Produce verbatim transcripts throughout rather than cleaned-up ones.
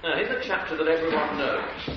Now, here's a chapter that everyone knows,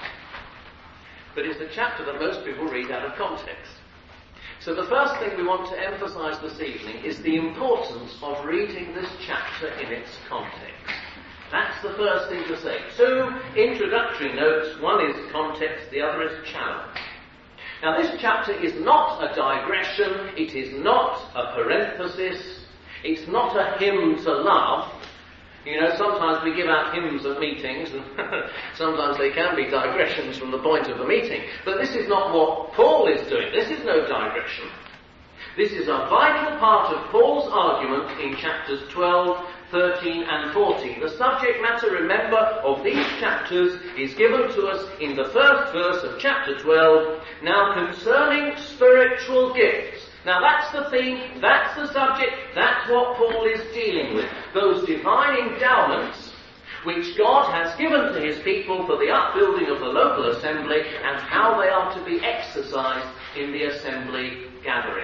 but it's a chapter that most people read out of context. So the first thing we want to emphasize this evening is the importance of reading this chapter in its context. That's the first thing to say. Two introductory notes. One is context, the other is challenge. Now, this chapter is not a digression, it is not a parenthesis, it's not a hymn to love. You know, sometimes we give out hymns at meetings, and sometimes they can be digressions from the point of the meeting. But this is not what Paul is doing. This is no digression. This is a vital part of Paul's argument in chapters twelve, thirteen and fourteen. The subject matter, remember, of these chapters is given to us in the first verse of chapter twelve. Now, concerning spiritual gifts. Now, that's the theme, that's the subject, that's what Paul is dealing with. Those divine endowments which God has given to his people for the upbuilding of the local assembly and how they are to be exercised in the assembly gatherings.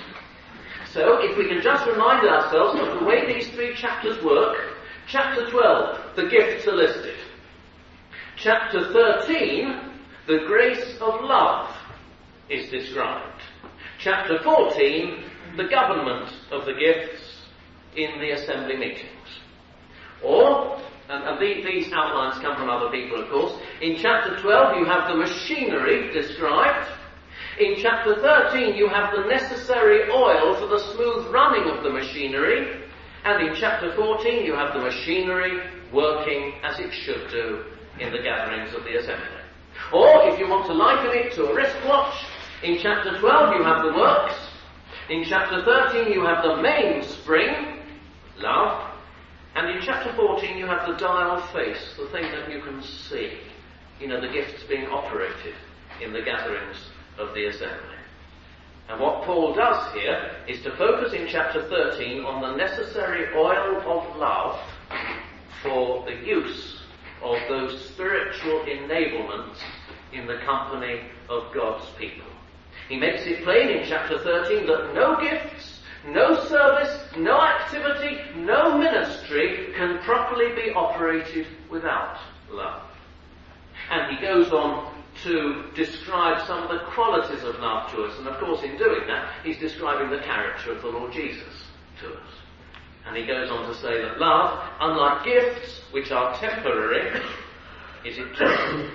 So, if we can just remind ourselves of the way these three chapters work. Chapter twelve, the gifts are listed. Chapter thirteen, the grace of love is described. Chapter fourteen, the government of the gifts in the assembly meetings. Or, and, and these, these outlines come from other people, of course, in chapter twelve you have the machinery described. In chapter thirteen you have the necessary oil for the smooth running of the machinery. And in chapter fourteen you have the machinery working as it should do in the gatherings of the assembly. Or, if you want to liken it to a wristwatch, in chapter twelve you have the works. In chapter thirteen you have the mainspring, love. And in chapter fourteen you have the dial face, the thing that you can see. You know, the gifts being operated in the gatherings of the assembly. And what Paul does here is to focus in chapter thirteen on the necessary oil of love for the use of those spiritual enablements in the company of God's people. He makes it plain in chapter thirteen that no gifts, no service, no activity, no ministry can properly be operated without love. And he goes on to describe some of the qualities of love to us. And of course, in doing that, he's describing the character of the Lord Jesus to us. And he goes on to say that love, unlike gifts, which are temporary, is eternal.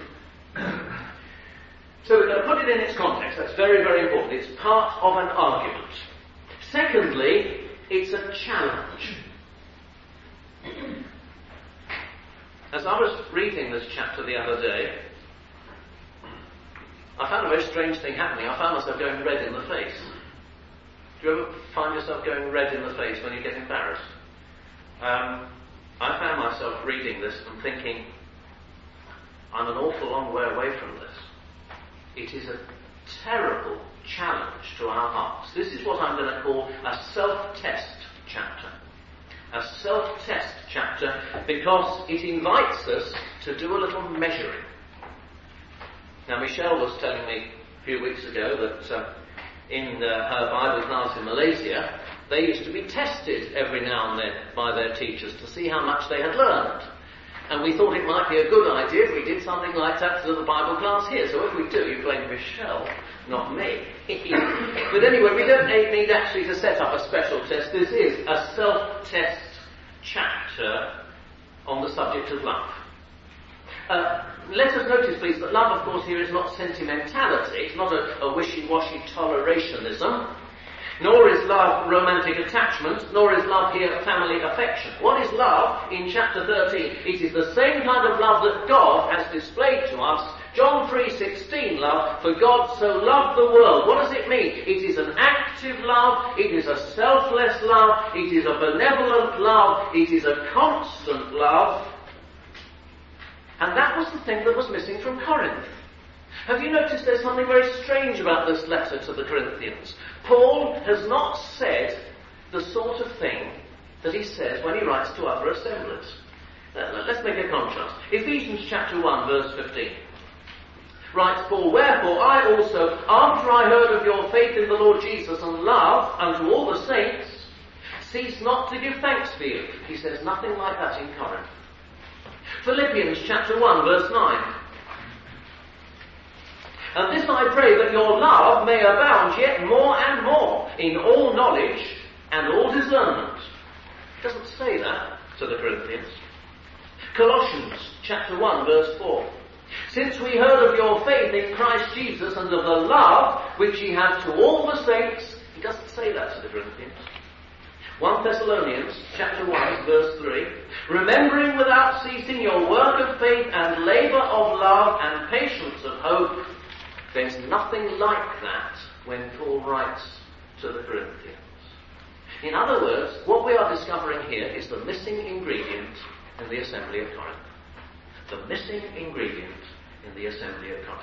So we're going to put it in its context. That's very, very important. It's part of an argument. Secondly, it's a challenge. As I was reading this chapter the other day, I found a very strange thing happening. I found myself going red in the face. Do you ever find yourself going red in the face when you get embarrassed? Um, I found myself reading this and thinking, I'm an awful long way away from this. It is a terrible challenge to our hearts. This is what I'm going to call a self-test chapter. A self-test chapter because it invites us to do a little measuring. Now, Michelle was telling me a few weeks ago that uh, in uh, her Bible class in Malaysia, they used to be tested every now and then by their teachers to see how much they had learned. And we thought it might be a good idea if we did something like that to the Bible class here. So if we do, you blame Michelle, not me. But anyway, we don't need actually to set up a special test. This is a self-test chapter on the subject of love. Uh, let us notice, please, that love, of course, here is not sentimentality. It's not a, a wishy-washy tolerationism. Nor is love romantic attachment, nor is love here family affection. What is love in chapter thirteen? It is the same kind of love that God has displayed to us. John three sixteen love, for God so loved the world. What does it mean? It is an active love, it is a selfless love, it is a benevolent love, it is a constant love. And that was the thing that was missing from Corinth. Have you noticed there's something very strange about this letter to the Corinthians? Paul has not said the sort of thing that he says when he writes to other assemblies. Uh, let's make a contrast. Ephesians chapter one, verse fifteen. Writes Paul, wherefore I also, after I heard of your faith in the Lord Jesus and love unto all the saints, cease not to give thanks for you. He says nothing like that in Corinth. Philippians chapter one, verse nine. And this I pray, that your love may abound yet more and more in all knowledge and all discernment. It doesn't say that to the Corinthians. Colossians chapter one, verse four. Since we heard of your faith in Christ Jesus and of the love which ye have to all the saints, he doesn't say that to the Corinthians. First Thessalonians chapter one, verse three. Remembering without ceasing your work of faith and labour of love and patience of hope. There's nothing like that when Paul writes to the Corinthians. In other words, what we are discovering here is the missing ingredient in the assembly of Corinth. The missing ingredient in the assembly of Corinth.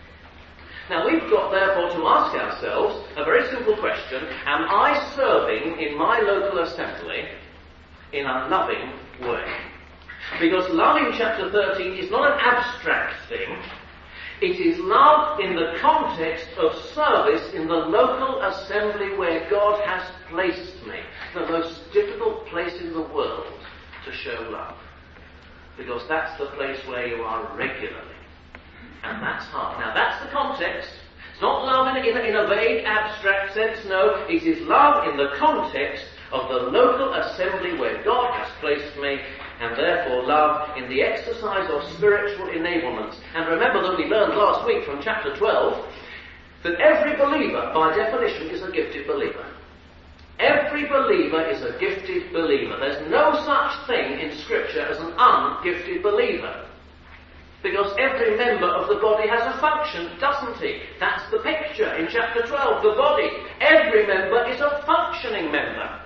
Now we've got therefore to ask ourselves a very simple question. Am I serving in my local assembly in a loving way? Because love in chapter thirteen is not an abstract thing. It is love in the context of service in the local assembly where God has placed me. The most difficult place in the world to show love. Because that's the place where you are regularly. And that's hard. Now that's the context. It's not love in a, in a, in a vague, abstract sense. No, it is love in the context of the local assembly where God has placed me, and therefore love in the exercise of spiritual enablements. And remember that we learned last week from chapter twelve that every believer, by definition, is a gifted believer. Every believer is a gifted believer. There's no such thing in Scripture as an ungifted believer. Because every member of the body has a function, doesn't he? That's the picture in chapter twelve, the body. Every member is a functioning member.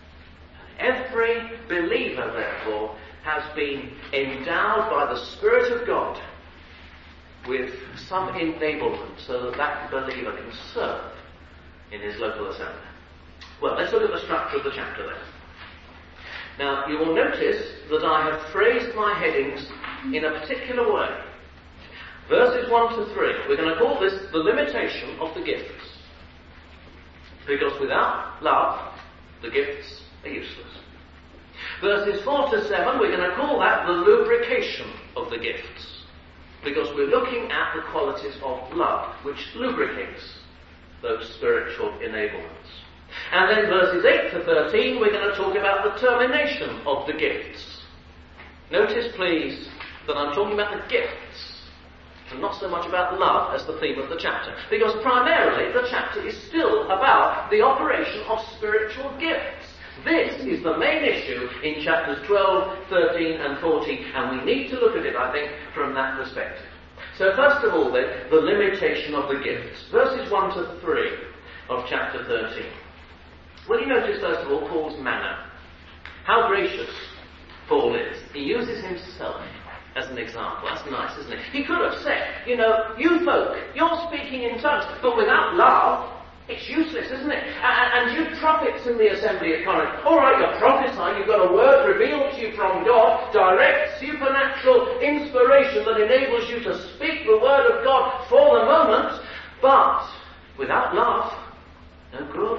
Every believer, therefore, has been endowed by the Spirit of God with some enablement so that that believer can serve in his local assembly. Well, let's look at the structure of the chapter then. Now, you will notice that I have phrased my headings in a particular way. Verses one to three, we're going to call this the limitation of the gifts. Because without love, the gifts are useless. Verses four to seven, we're going to call that the lubrication of the gifts. Because we're looking at the qualities of love, which lubricates those spiritual enablements. And then verses eight to thirteen, we're going to talk about the termination of the gifts. Notice, please, that I'm talking about the gifts, and not so much about love as the theme of the chapter. Because primarily, the chapter is still about the operation of spiritual gifts. This is the main issue in chapters twelve, thirteen and fourteen, and we need to look at it, I think, from that perspective. So first of all, then, the limitation of the gifts. Verses one to three of chapter thirteen. Well, you notice, first of all, Paul's manner. How gracious Paul is. He uses himself as an example. That's nice, isn't it? He could have said, you know, you folk, you're speaking in tongues, but without love, it's useless, isn't it? And, and you prophets in the assembly at Corinth, all right, you're prophesying, you've got a word revealed to you from God, direct supernatural inspiration that enables you to speak the word of God for the moment, but without love, no good.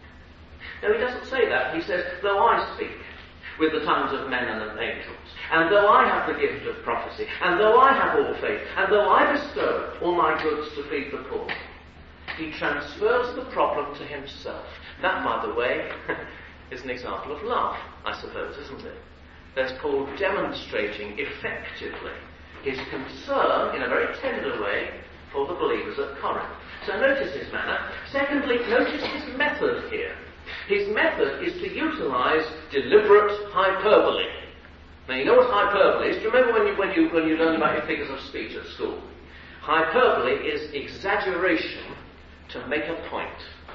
No, he doesn't say that. He says, though I speak with the tongues of men and of angels, and though I have the gift of prophecy, and though I have all faith, and though I bestow all my goods to feed the poor, he transfers the problem to himself. That, by the way, is an example of love, I suppose, isn't it? There's Paul demonstrating effectively his concern, in a very tender way, for the believers at Corinth. So notice his manner. Secondly, notice his method here. His method is to utilize deliberate hyperbole. Now, you know what hyperbole is? Do you remember when you, when you, when you learned about your figures of speech at school? Hyperbole is exaggeration to make a point.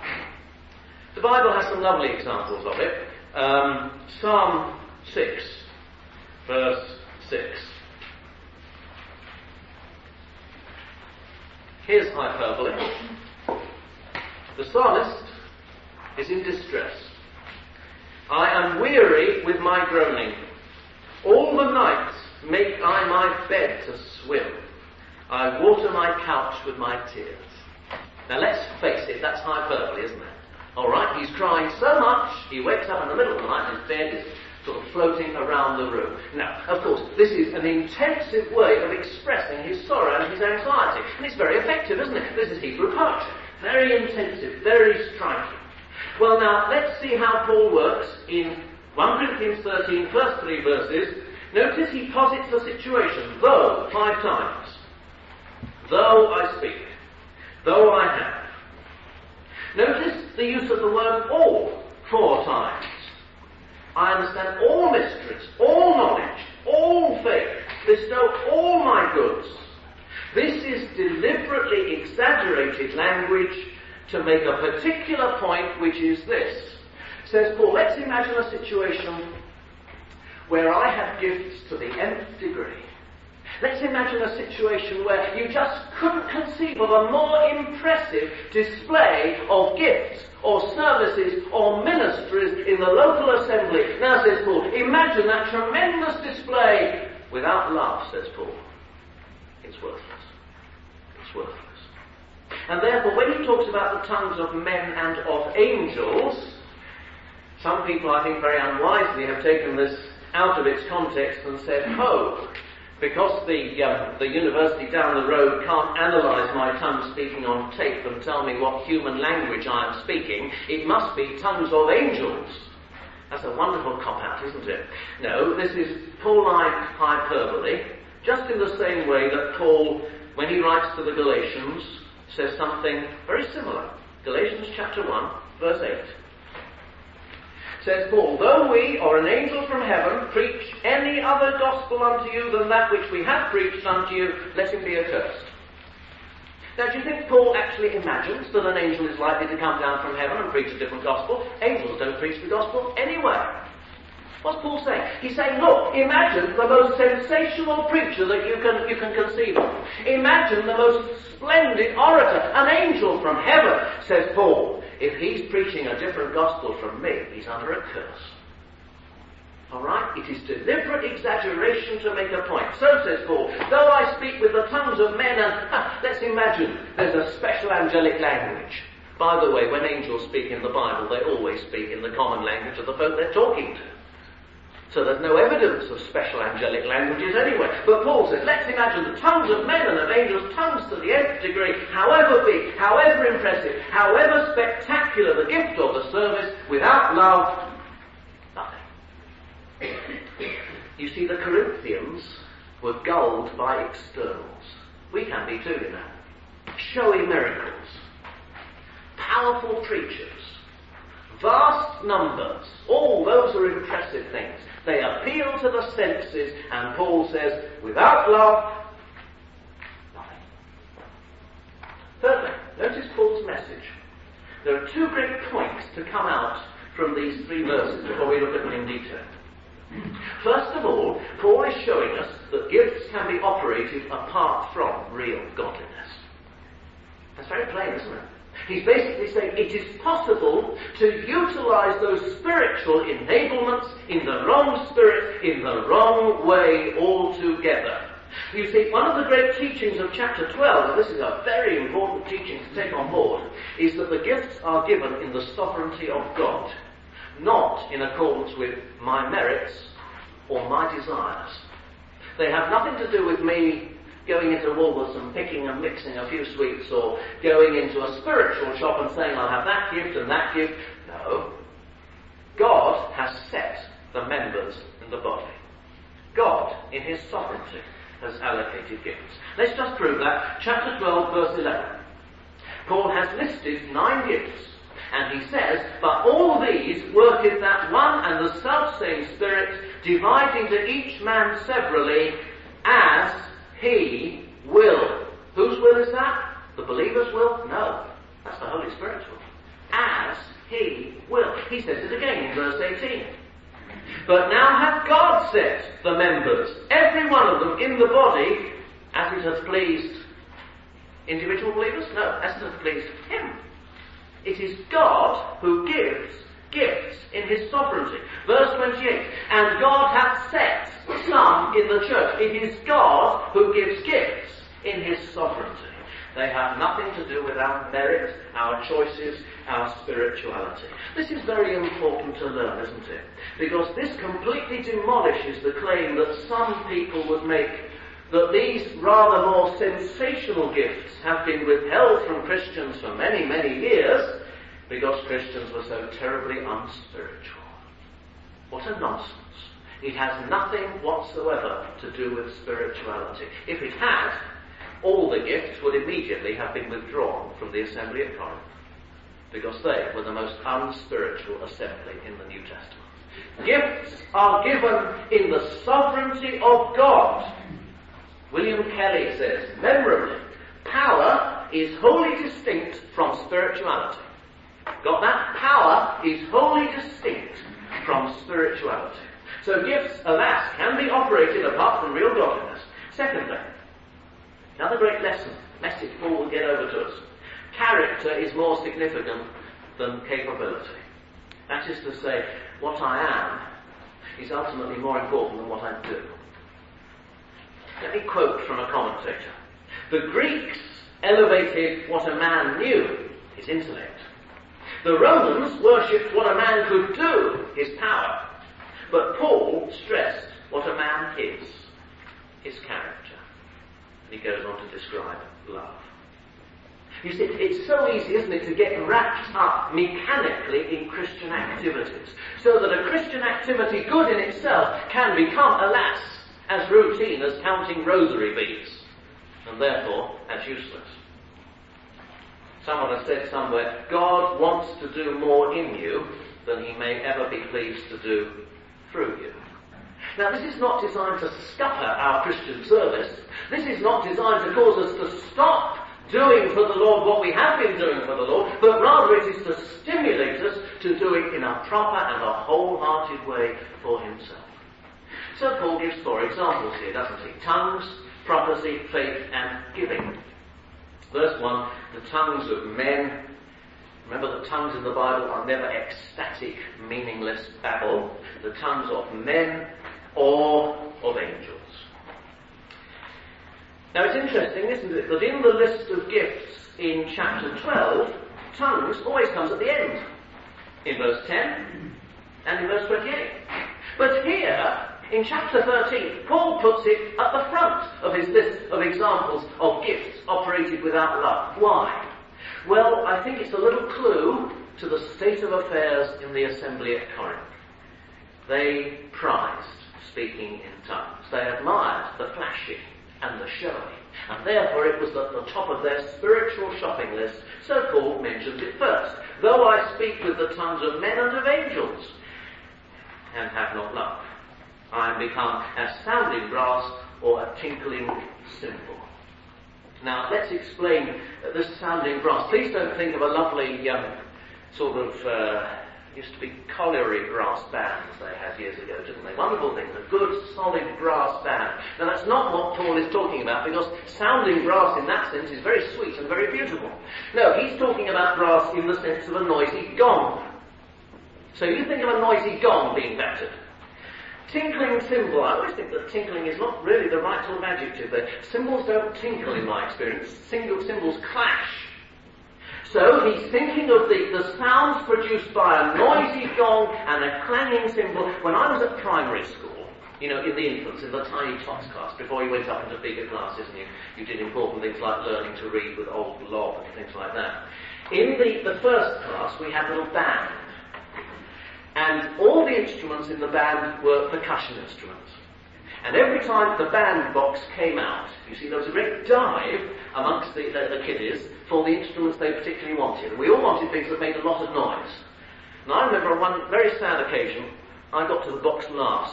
The Bible has some lovely examples of it. Um, Psalm six, verse six. Here's hyperbole. The psalmist is in distress. I am weary with my groaning. All the night make I my bed to swim. I water my couch with my tears. Now let's face it, that's hyperbole, isn't it? Alright, he's crying so much, he wakes up in the middle of the night and his bed is sort of floating around the room. Now, of course, this is an intensive way of expressing his sorrow and his anxiety, and it's very effective, isn't it? This is Hebrew poetry. Very intensive, very striking. Well, now, let's see how Paul works in First Corinthians thirteen, first three verses. Notice he posits the situation, though, five times. Though I speak, though I have. Notice the use of the word all, four times. I understand all mysteries, all knowledge, all faith, bestow all my goods. This is deliberately exaggerated language to make a particular point, which is this. Says Paul, let's imagine a situation where I have gifts to the nth degree. Let's imagine a situation where you just couldn't conceive of a more impressive display of gifts or services or ministries in the local assembly. Now, says Paul, imagine that tremendous display without love, says Paul. It's worthless. It's worthless. And therefore, when he talks about the tongues of men and of angels, some people, I think very unwisely, have taken this out of its context and said, oh, because the uh, the university down the road can't analyse my tongue speaking on tape and tell me what human language I am speaking, it must be tongues of angels. That's a wonderful cop-out, isn't it? No, this is Pauline hyperbole, just in the same way that Paul, when he writes to the Galatians, says something very similar. Galatians chapter one, verse eight. Says Paul, though we, or an angel from heaven, preach any other gospel unto you than that which we have preached unto you, let him be accursed. Now, do you think Paul actually imagines that an angel is likely to come down from heaven and preach a different gospel? Angels don't preach the gospel anywhere. What's Paul saying? He's saying, look, imagine the most sensational preacher that you can, you can conceive of. Imagine the most splendid orator, an angel from heaven, says Paul. If he's preaching a different gospel from me, he's under a curse. Alright? It is deliberate exaggeration to make a point. So says Paul, though I speak with the tongues of men and, ha, let's imagine there's a special angelic language. By the way, when angels speak in the Bible, they always speak in the common language of the folk they're talking to. So there's no evidence of special angelic languages anyway. But Paul says, let's imagine the tongues of men and of angels, tongues to the nth degree, however big, however impressive, however spectacular the gift or the service, without love, nothing. You see, the Corinthians were gulled by externals. We can be too, you know. Showy miracles, powerful preachers, vast numbers, all those are impressive things. They appeal to the senses, and Paul says, without love, nothing. Thirdly, notice Paul's message. There are two great points to come out from these three verses before we look at them in detail. First of all, Paul is showing us that gifts can be operated apart from real godliness. That's very plain, isn't it? He's basically saying it is possible to utilize those spiritual enablements in the wrong spirit, in the wrong way altogether. You see, one of the great teachings of chapter twelve, and this is a very important teaching to take on board, is that the gifts are given in the sovereignty of God, not in accordance with my merits or my desires. They have nothing to do with me going into Woolworths and picking and mixing a few sweets, or going into a spiritual shop and saying, I'll have that gift and that gift. No. God has set the members in the body. God, in his sovereignty, has allocated gifts. Let's just prove that. Chapter twelve, verse eleven. Paul has listed nine gifts, and he says, but all these worketh that one and the self-same Spirit, dividing to each man severally, as he will. Whose will is that? The believer's will? No. That's the Holy Spirit's will. As he will. He says it again in verse eighteen. But now hath God set the members, every one of them, in the body, as it hath pleased individual believers? No, as it hath pleased him. It is God who gives gifts in his sovereignty. Verse twenty-eight, and God hath set some in the church. It is God who gives gifts in his sovereignty. They have nothing to do with our merit, our choices, our spirituality. This is very important to learn, isn't it? Because this completely demolishes the claim that some people would make that these rather more sensational gifts have been withheld from Christians for many, many years because Christians were so terribly unspiritual. What a nonsense. It has nothing whatsoever to do with spirituality. If it had, all the gifts would immediately have been withdrawn from the assembly at Corinth, because they were the most unspiritual assembly in the New Testament. Gifts are given in the sovereignty of God. William Kelly says, memorably, power is wholly distinct from spirituality. Got that? Power is wholly distinct from spirituality. So gifts, alas, can be operated apart from real godliness. Secondly, another great lesson, message Paul will get over to us. Character is more significant than capability. That is to say, what I am is ultimately more important than what I do. Let me quote from a commentator. The Greeks elevated what a man knew, his intellect. The Romans worshipped what a man could do, his power. But Paul stressed what a man is, his character. And he goes on to describe love. You see, it's so easy, isn't it, to get wrapped up mechanically in Christian activities, so that a Christian activity, good in itself, can become, alas, as routine as counting rosary beads, and therefore as useless. Someone has said somewhere, God wants to do more in you than he may ever be pleased to do through you. Now, this is not designed to scupper our Christian service. This is not designed to cause us to stop doing for the Lord what we have been doing for the Lord, but rather it is to stimulate us to do it in a proper and a wholehearted way for himself. So Paul gives four examples here, doesn't he? Tongues, prophecy, faith, and giving. Verse one, the tongues of men. Remember, the tongues in the Bible are never ecstatic, meaningless babble. The tongues of men or of angels. Now it's interesting, isn't it, that in the list of gifts in chapter twelve, tongues always comes at the end. In verse ten and in verse twenty-eight. But here, in chapter thirteen, Paul puts it at the front of his list of examples of gifts operated without love. Why? Well, I think it's a little clue to the state of affairs in the assembly at Corinth. They prized speaking in tongues. They admired the flashy and the showy, and therefore it was at the top of their spiritual shopping list, so Paul mentions it first. Though I speak with the tongues of men and of angels, and have not love, I am become as sounding brass or a tinkling cymbal. Now, let's explain uh, this sounding brass. Please don't think of a lovely um, sort of, uh, used to be colliery brass bands they had years ago, didn't they? Wonderful things, a good, solid brass band. Now, that's not what Paul is talking about, because sounding brass in that sense is very sweet and very beautiful. No, he's talking about brass in the sense of a noisy gong. So you think of a noisy gong being battered. Tinkling cymbal, I always think that tinkling is not really the right sort of adjective there. Cymbals don't tinkle in my experience. Single cymbals clash. So he's thinking of the, the sounds produced by a noisy gong and a clanging cymbal. When I was at primary school, you know, in the infants, in the tiny tots class, before you went up into bigger classes and you, you did important things like learning to read with old Lob and things like that. In the, the first class, we had a little band. And all the instruments in the band were percussion instruments. And every time the band box came out, you see, there was a great dive amongst the, the, the kiddies for the instruments they particularly wanted. We all wanted things that made a lot of noise. And I remember on one very sad occasion, I got to the box last.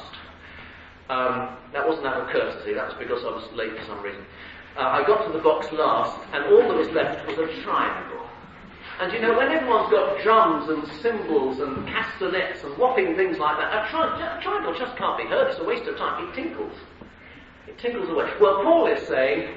Um, that wasn't out of courtesy, that was because I was late for some reason. Uh, I got to the box last, and all that was left was a triangle. And you know, when everyone's got drums and cymbals and castanets and whopping things like that, a, tri- a triangle just can't be heard. It's a waste of time. It tinkles. It tinkles away. Well, Paul is saying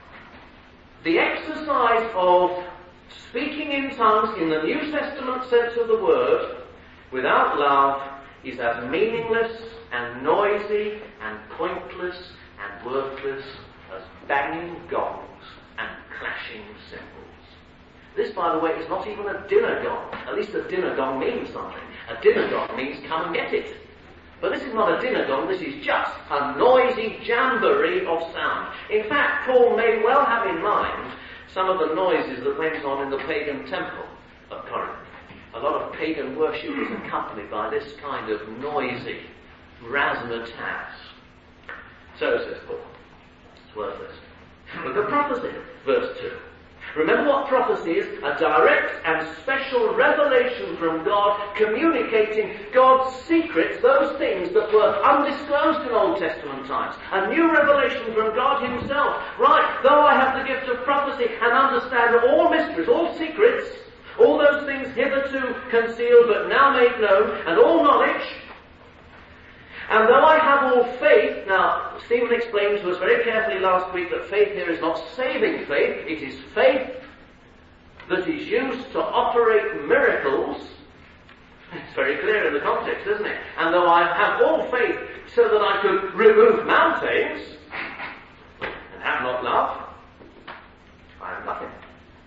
the exercise of speaking in tongues in the New Testament sense of the word without love is as meaningless and noisy and pointless and worthless as banging gongs and clashing cymbals. This, by the way, is not even a dinner gong. At least a dinner gong means something. A dinner gong means come and get it. But this is not a dinner gong, this is just a noisy jamboree of sound. In fact, Paul may well have in mind some of the noises that went on in the pagan temple of Corinth. A lot of pagan worship is accompanied by this kind of noisy razzmatazz. So says Paul. It's worthless. Look at prophecy, verse two. Remember what prophecy is? A direct and special revelation from God, communicating God's secrets, those things that were undisclosed in Old Testament times. A new revelation from God himself. Right, though I have the gift of prophecy and understand all mysteries, all secrets, all those things hitherto concealed but now made known, and all knowledge, and though I have all faith, now, Stephen explained to us very carefully last week that faith here is not saving faith, it is faith that is used to operate miracles. It's very clear in the context, isn't it? And though I have all faith so that I could remove mountains, and have not love, I am nothing.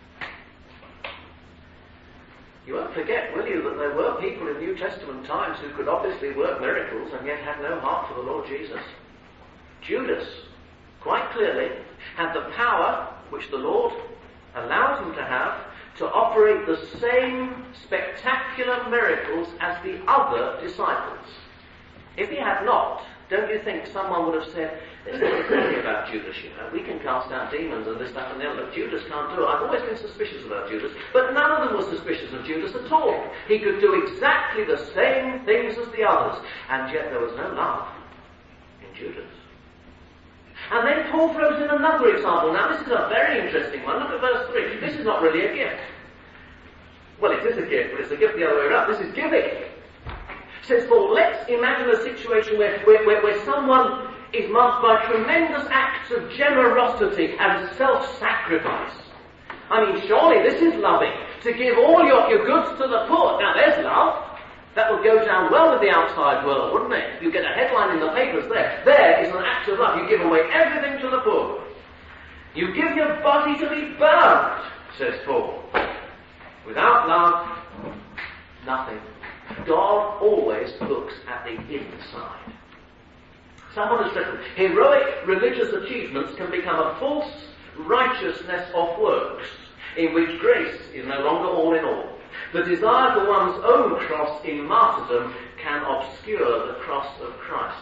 You won't forget, will you, that there were people in New Testament times who could obviously work miracles and yet had no heart for the Lord Jesus. Judas, quite clearly, had the power which the Lord allowed him to have to operate the same spectacular miracles as the other disciples. If he had not, don't you think someone would have said, there's nothing about Judas, you know, we can cast out demons and this, that and the other, but Judas can't do it. I've always been suspicious about Judas, but none of them were suspicious of Judas at all. He could do exactly the same things as the others, and yet there was no love in Judas. And then Paul throws in another example. Now this is a very interesting one. Look at verse three. This is not really a gift. Well, it is a gift, but it's a gift the other way around. This is giving. Says Paul, let's imagine a situation where, where, where, where someone is marked by tremendous acts of generosity and self-sacrifice. I mean, surely this is loving, to give all your, your goods to the poor. Now there's love. That would go down well with the outside world, wouldn't it? You get a headline in the papers there. There is an act of love. You give away everything to the poor. You give your body to be burned, says Paul. Without love, nothing. God always looks at the inside. Someone has written, heroic religious achievements can become a false righteousness of works, in which grace is no longer all in all. The desire for one's own cross in martyrdom can obscure the cross of Christ.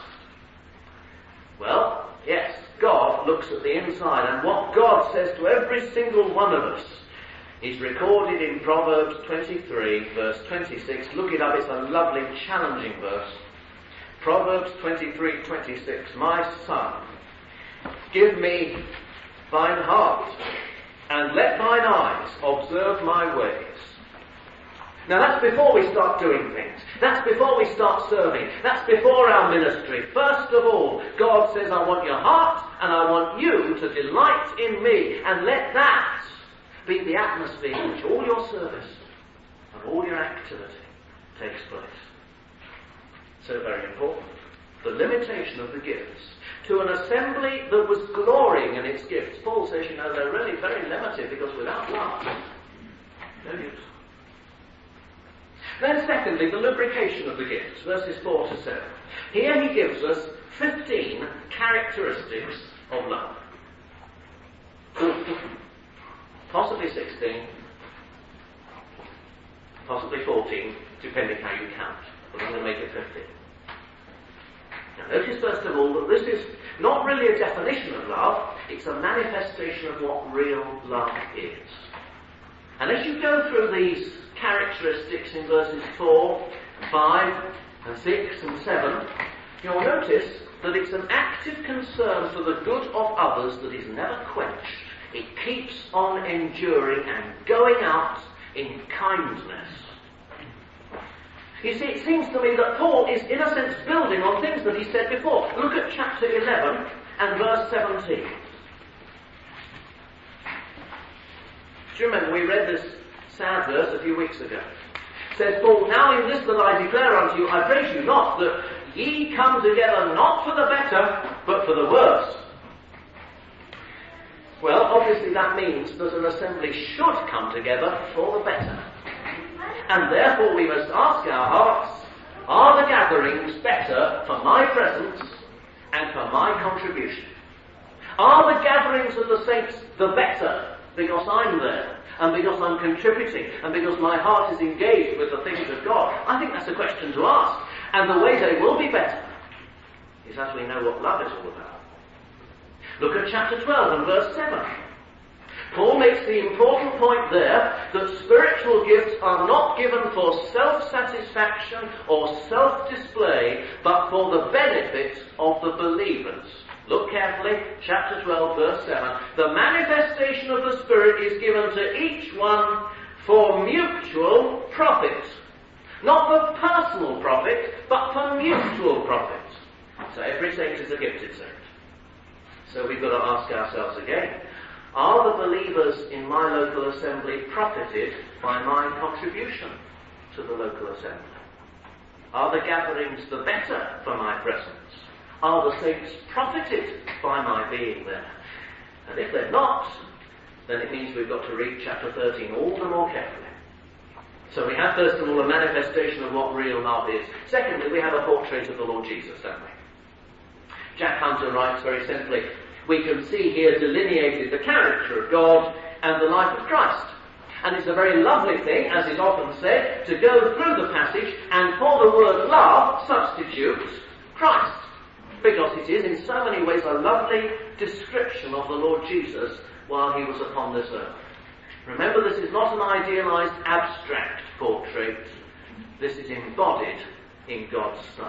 Well, yes, God looks at the inside, and what God says to every single one of us is recorded in Proverbs twenty-three, verse twenty-six. Look it up, it's a lovely, challenging verse. Proverbs twenty-three, twenty-six. My son, give me thine heart, and let thine eyes observe my ways. Now that's before we start doing things. That's before we start serving. That's before our ministry. First of all, God says, I want your heart, and I want you to delight in me, and let that be the atmosphere in which all your service and all your activity takes place. So very important. The limitation of the gifts. To an assembly that was glorying in its gifts, Paul says, you know, they're really very limited, because without love, no use. Then secondly, the lubrication of the gifts, verses four to seven. Here he gives us fifteen characteristics of love. Possibly sixteen, possibly fourteen, depending how you count. But I'm going to make it fifteen. Now notice first of all that this is not really a definition of love, it's a manifestation of what real love is. And as you go through these characteristics in verses four, five, and six, and seven, you'll notice that it's an active concern for the good of others that is never quenched. It keeps on enduring and going out in kindness. You see, it seems to me that Paul is in a sense building on things that he said before. Look at chapter eleven and verse seventeen. Do you remember we read this sad verse a few weeks ago? It says, Paul, now in this that I declare unto you, I praise you not, that ye come together not for the better, but for the worse. Well, obviously that means that an assembly should come together for the better. And therefore we must ask our hearts, are the gatherings better for my presence and for my contribution? Are the gatherings of the saints the better because I'm there and because I'm contributing and because my heart is engaged with the things of God? I think that's a question to ask. And the way they will be better is as we know what love is all about. Look at chapter twelve and verse seven. Paul makes the important point there that spiritual gifts are not given for self-satisfaction or self-display, but for the benefit of the believers. Look carefully, chapter twelve, verse seven. The manifestation of the Spirit is given to each one for mutual profit. Not for personal profit, but for mutual profit. So every saint is a gifted saint. So we've got to ask ourselves again, are the believers in my local assembly profited by my contribution to the local assembly? Are the gatherings the better for my presence? Are the saints profited by my being there? And if they're not, then it means we've got to read chapter thirteen all the more carefully. So we have first of all a manifestation of what real love is. Secondly, we have a portrait of the Lord Jesus, don't we? Jack Hunter writes very simply, we can see here delineated the character of God and the life of Christ. And it's a very lovely thing, as is often said, to go through the passage and for the word love substitute Christ. Because it is in so many ways a lovely description of the Lord Jesus while he was upon this earth. Remember, this is not an idealized abstract portrait. This is embodied in God's Son.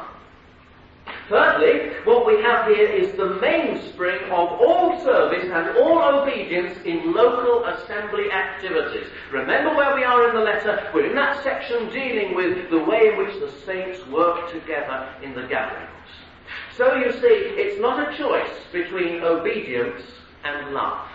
Thirdly, what we have here is the mainspring of all service and all obedience in local assembly activities. Remember where we are in the letter? We're in that section dealing with the way in which the saints work together in the gatherings. So you see, it's not a choice between obedience and love.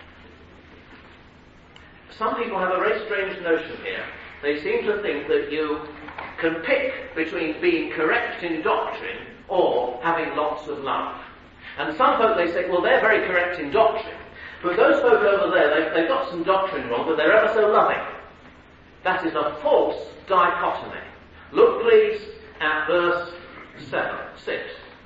Some people have a very strange notion here. They seem to think that you can pick between being correct in doctrine or having lots of love. And some folk, they say, well, they're very correct in doctrine, but those folk over there, they've, they've got some doctrine wrong, but they're ever so loving. That is a false dichotomy. Look, please, at verse seven, six.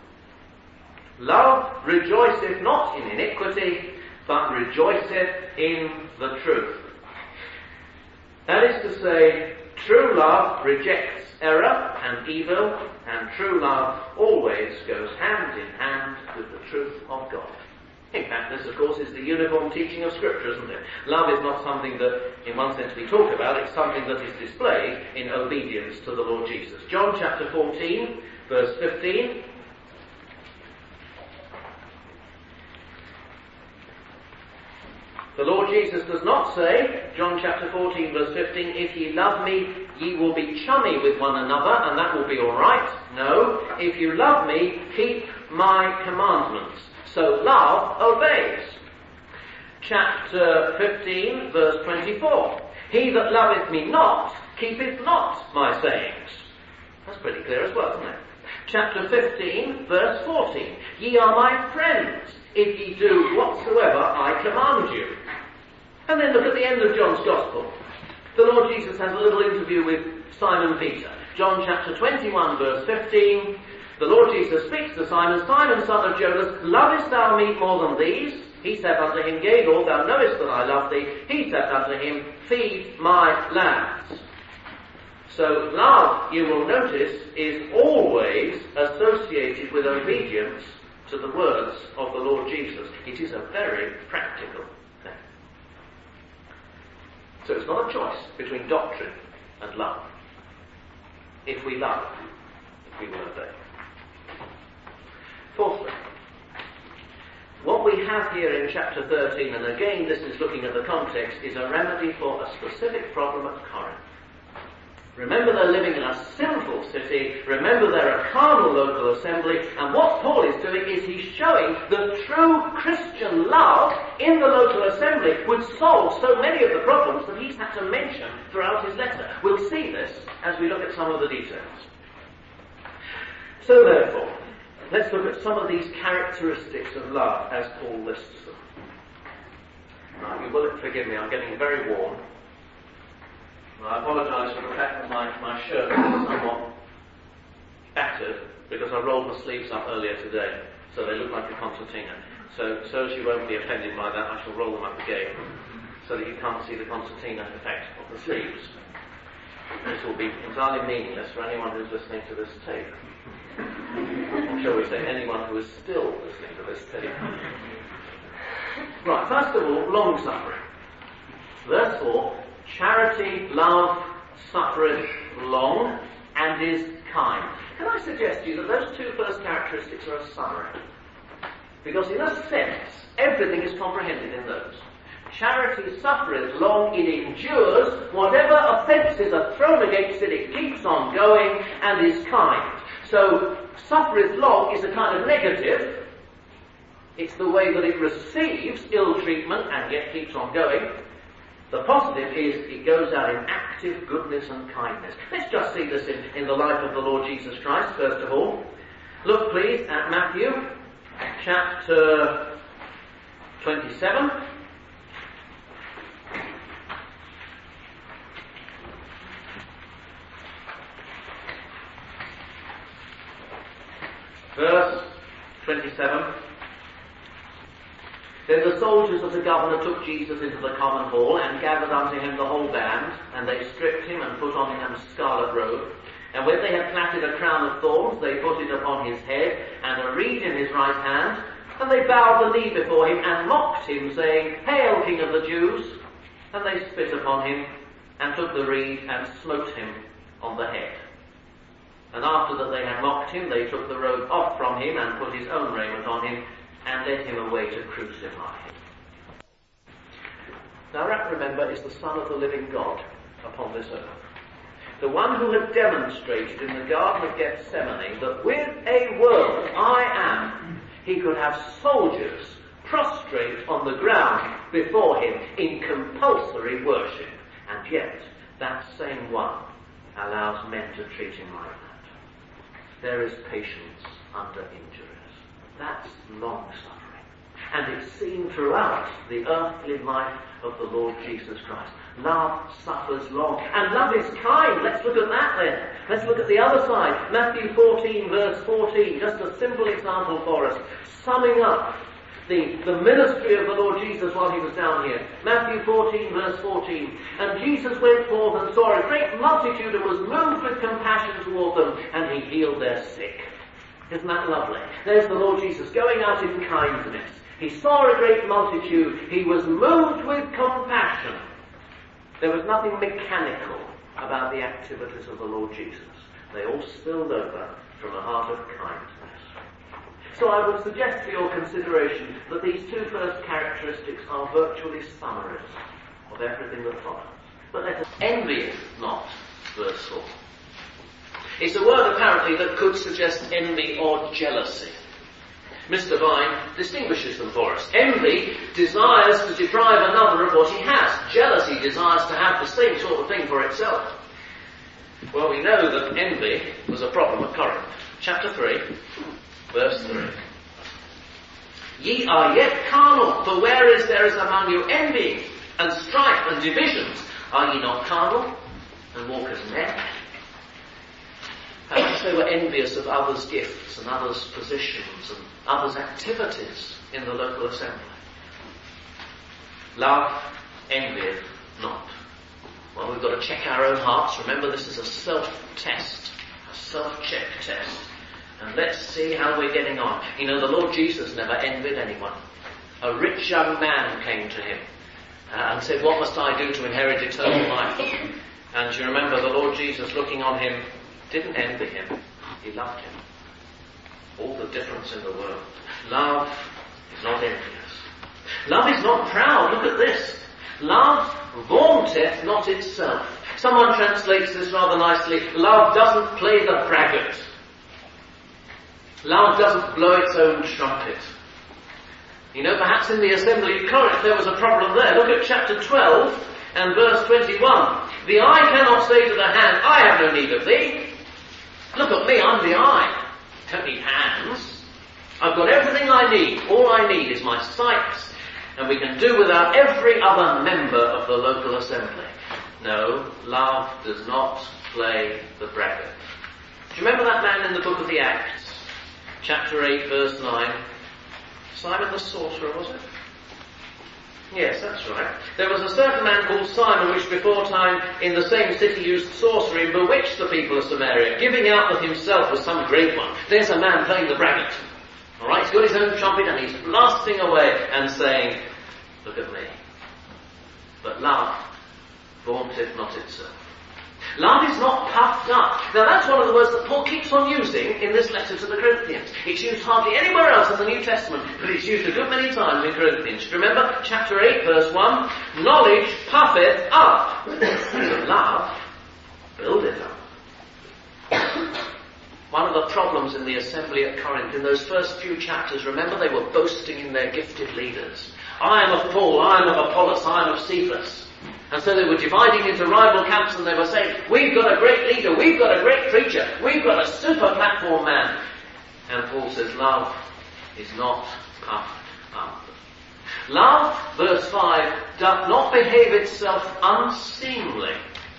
Love rejoiceth not in iniquity, but rejoiceth in the truth. That is to say, true love rejects error and evil, and true love always goes hand in hand with the truth of God. In fact, this, of course, is the uniform teaching of Scripture, isn't it? Love is not something that, in one sense, we talk about. It's something that is displayed in obedience to the Lord Jesus. John chapter fourteen, verse fifteen. The Lord Jesus does not say, John chapter fourteen, verse fifteen, if ye love me, ye will be chummy with one another, and that will be all right. No, if you love me, keep my commandments. So love obeys. Chapter fifteen, verse twenty-four. He that loveth me not, keepeth not my sayings. That's pretty clear as well, isn't it? Chapter fifteen, verse fourteen. Ye are my friends, if ye do whatsoever I command you. And then look at the end of John's Gospel. The Lord Jesus has a little interview with Simon Peter. John chapter twenty-one, verse fifteen. The Lord Jesus speaks to Simon, Simon, son of Jonas, lovest thou me more than these? He said unto him, Yea, Lord, thou knowest that I love thee. He said unto him, Feed my lambs. So love, you will notice, is always associated with obedience to the words of the Lord Jesus. It is a very practical thing. So it's not a choice between doctrine and love. If we love, if we will obey. Fourthly, what we have here in chapter thirteen, and again this is looking at the context, is a remedy for a specific problem at Corinth. Remember, they're living in a sinful city. Remember, they're a carnal local assembly. And what Paul is doing is he's showing that true Christian love in the local assembly would solve so many of the problems that he's had to mention throughout his letter. We'll see this as we look at some of the details. So therefore, let's look at some of these characteristics of love as Paul lists them. you will forgive me, I'm getting very warm. I apologise for the fact that my, my shirt is somewhat battered because I rolled my sleeves up earlier today, so they look like a concertina. So, so as you won't be offended by that, I shall roll them up again so that you can't see the concertina effect of the sleeves. This will be entirely meaningless for anyone who's listening to this tape. Or shall we say anyone who is still listening to this tape. Right, first of all, long-suffering. Verse four, charity, love, suffereth long, and is kind. Can I suggest to you that those two first characteristics are a summary? Because in a sense, everything is comprehended in those. Charity suffereth long, it endures. Whatever offences are thrown against it, it keeps on going and is kind. So, suffereth long is a kind of negative. It's the way that it receives ill treatment and yet keeps on going. The positive is it goes out in active goodness and kindness. Let's just see this in, in the life of the Lord Jesus Christ, first of all. Look, please, at Matthew chapter twenty-seven. Verse twenty-seven. Then the soldiers of the governor took Jesus into the common hall, and gathered unto him the whole band, and they stripped him, and put on him a scarlet robe. And when they had plaited a crown of thorns, they put it upon his head, and a reed in his right hand. And they bowed the knee before him, and mocked him, saying, Hail, King of the Jews! And they spit upon him, and took the reed, and smote him on the head. And after that they had mocked him, they took the robe off from him, and put his own raiment on him, and led him away to crucify him. Now that, remember, is the Son of the living God upon this earth. The one who had demonstrated in the Garden of Gethsemane that with a word, I am, he could have soldiers prostrate on the ground before him in compulsory worship. And yet, that same one allows men to treat him like that. There is patience under injuries. That's long-suffering. And it's seen throughout the earthly life of the Lord Jesus Christ. Love suffers long. And love is kind. Let's look at that then. Let's look at the other side. Matthew fourteen, verse fourteen. Just a simple example for us. Summing up the, the ministry of the Lord Jesus while he was down here. Matthew fourteen, verse fourteen. And Jesus went forth and saw a great multitude and was moved with compassion toward them, and he healed their sick. Isn't that lovely? There's the Lord Jesus going out in kindness. He saw a great multitude. He was moved with compassion. There was nothing mechanical about the activities of the Lord Jesus. They all spilled over from a heart of kindness. So I would suggest for your consideration that these two first characteristics are virtually summaries of everything that follows. But let us envy not, verse four. It's a word apparently that could suggest envy or jealousy. Mister Vine distinguishes them for us. Envy desires to deprive another of what he has. Jealousy desires to have the same sort of thing for itself. Well, we know that envy was a problem at Corinth. Chapter three, verse three. Ye are yet carnal, for whereas there is among you envy and strife and divisions, are ye not carnal and walk as men? Perhaps they were envious of others' gifts and others' positions and others' activities in the local assembly. Love envieth not. Well, we've got to check our own hearts. Remember, this is a self-test, a self-check test. And let's see how we're getting on. You know, the Lord Jesus never envied anyone. A rich young man came to him uh, and said, what must I do to inherit eternal life? And you remember the Lord Jesus looking on him, didn't envy him, he loved him. All the difference in the world. Love is not envious. Love is not proud. Look at this. Love vaunteth not itself. Someone translates this rather nicely. Love doesn't play the braggart. Love doesn't blow its own trumpet. You know, perhaps in the assembly at Corinth there was a problem there. Look at chapter twelve and verse twenty-one. The eye cannot say to the hand, I have no need of thee. Look at me, I'm the eye. Don't need hands. I've got everything I need. All I need is my sight and we can do without every other member of the local assembly. No, love does not play the braggart. Do you remember that man in the book of the Acts? Chapter eight, verse nine. Simon the sorcerer, was it? Yes, that's right. There was a certain man called Simon, which before time in the same city used sorcery and bewitched the people of Samaria, giving out that himself was some great one. There's a man playing the braggart. Alright, he's got his own trumpet and he's blasting away and saying, look at me. But love vaunteth not itself. Love is not puffed up. Now that's one of the words that Paul keeps on using in this letter to the Corinthians. It's used hardly anywhere else in the New Testament, but it's used a good many times in Corinthians. Do you remember chapter eight, verse one? Knowledge puffeth up, but love buildeth up. One of the problems in the assembly at Corinth, in those first few chapters, remember they were boasting in their gifted leaders. I am of Paul, I am of Apollos, I am of Cephas. And so they were dividing into rival camps and they were saying, we've got a great leader, we've got a great preacher, we've got a super platform man. And Paul says, love is not puffed up. Love, verse five, doth not behave itself unseemly.